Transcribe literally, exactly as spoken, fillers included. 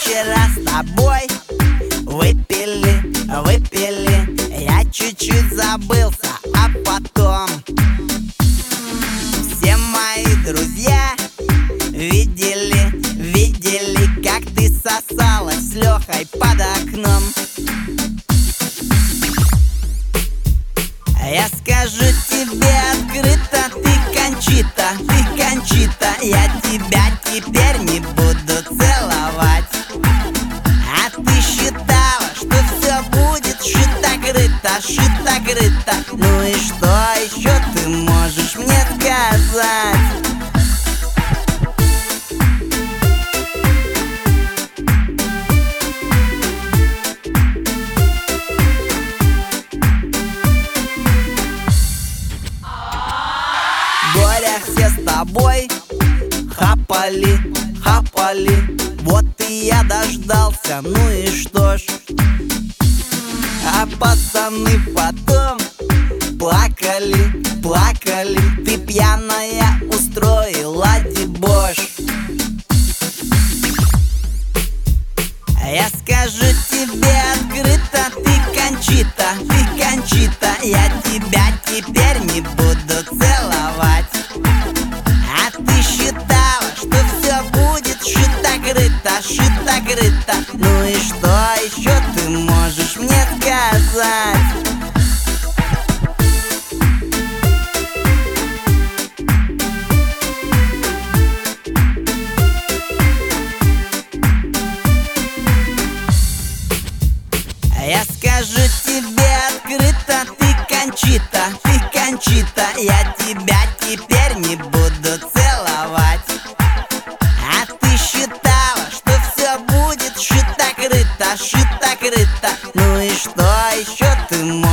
вчера с тобой выпили, выпили, я чуть-чуть забылся, а потом все мои друзья видели, видели, как ты сосалась с Лехой под окном. Я скажу тебе открыто, ты Кончита, ты Кончита, я тебя теперь не буду целовать. А ты считала, что все будет шито-крыто, шито-крыто. Ну и что еще ты можешь мне сказать? Боря, все с тобой хапали, хапали, вот и я дождался, ну и что ж. А пацаны потом плакали, плакали, ты пьяная устроила дебош. Я скажу тебе открыто, ты Кончита, ты Кончита, я тебя теперь не буду целовать. А ты считала, что все будет шито-крыто, шито-крыто. Ну и что еще ты можешь мне сказать? Я скажу тебе открыто, ты Кончита, ты Кончита, я тебя теперь не буду целовать. А ты считала, что все будет шито-крыто, шито-крыто. Ну и что еще ты можешь